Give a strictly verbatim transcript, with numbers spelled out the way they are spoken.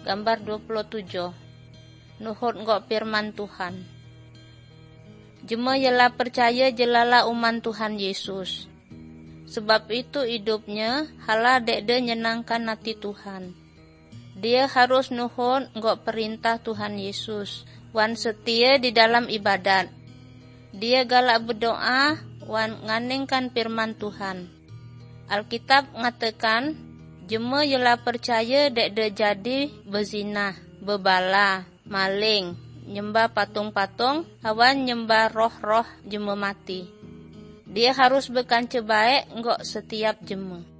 Gambar dua puluh tujuh. Nuhut ngok firman Tuhan. Jema ialah percaya jelala uman Tuhan Yesus. Sebab itu hidupnya hala dek de nyenangkan hati Tuhan. Dia harus nuhut ngok perintah Tuhan Yesus. Wan setia di dalam ibadat. Dia galak berdoa wan nganingkan firman Tuhan. Alkitab ngatakan jema ialah percaya dek de jadi berzina, bebala, maling, nyembah patung-patung, awan nyembah roh-roh jema mati. Dia harus berkanca baik ngok setiap jema.